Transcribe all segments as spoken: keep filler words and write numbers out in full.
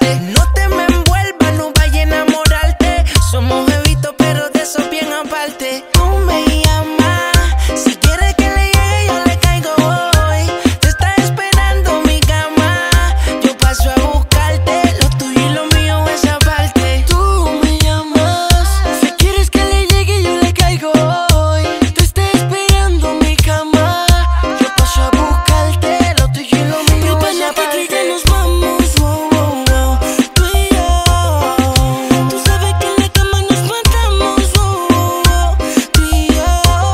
parte. No te me envuelvas, no vaya a enamorarte. Somos jevitos, pero de eso bien aparte. Tú me llamas, si quieres que le llegue, yo le caigo hoy. Te está esperando mi cama, yo paso a buscarte. Lo tuyo y lo mío es aparte. Tú me llamas, si quieres que le llegue, yo le caigo hoy. Te está esperando mi cama, yo paso a buscarte. Lo tuyo y lo mío es aparte. Que nos vamos, wow, wow, wow, tú y yo. Tú sabes que en la cama nos matamos, wow, wow, wow, tú y yo.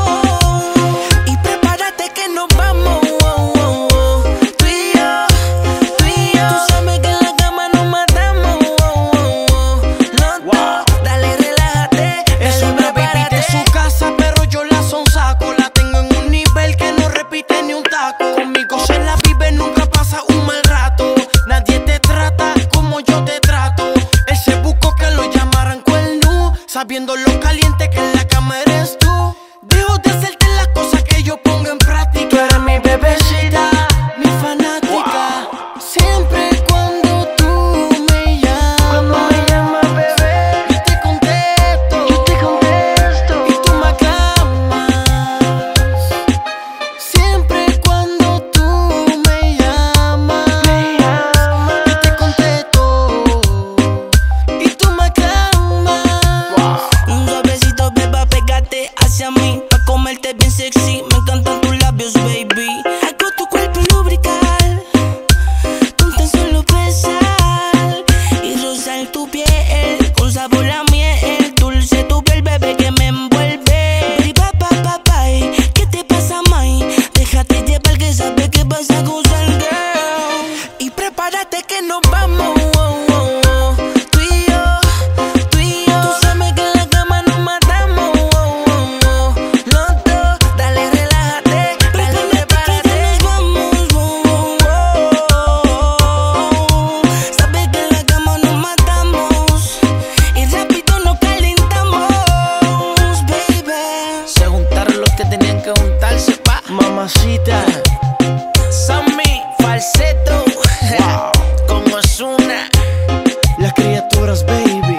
Y prepárate que nos vamos, wow, wow, wow. Tú y yo, tú y yo. Tú sabes que en la cama nos matamos, wow, wow, wow. Los dos, dale, relájate, Es dale, una baby de prepárate. su casa, pero yo la sonsaco. La tengo en un nivel que no repite ni un taco. Conmigo se la vive, nunca pasa un mal rato. Nadie te trata como yo te trato. Él se buscó que lo llamaran cuerno, sabiendo lo caliente que en la cama eres tú. Dejo de hacerte las cosas que yo pongo en práctica. Tú eres mi bebecita, mi fanática. Siempre cuando tú me llamas, cuando me llamas, bebé, yo te contesto, yo te contesto, y tú me aclamas. Siempre cuando tú me llamas, me llamas, yo te contesto, y tú me aclamas. Un suavecito, beba, pégate hacia mí, pa' comerte bien sexy. Me encantan tus labios, baby. Hago tu cuerpo lubricar, con tan solo besar y rozar tu piel con sabor a miel. Dulce tu piel, bebé, que me envuelve. Baby, pa, pa, pa, pa, ¿qué te pasa, mai? Déjate llevar, que sabes que vas a gozar, girl. Y prepárate que nos vamos, wow, wow, wow. Tú y yo, tú y yo. Tú sabes que en la cama nos matamos, wow, wow, wow. Los dos, dale, relájate, dale, prepárate. Que nos vamos, wow, wow, wow. Sabes que en la cama nos matamos y rápido nos calentamos, baby. Se juntaron los que tenían que juntarse, pa. Mamacita, Sammy, falseto, wow, con Ozuna. las criaturas, baby.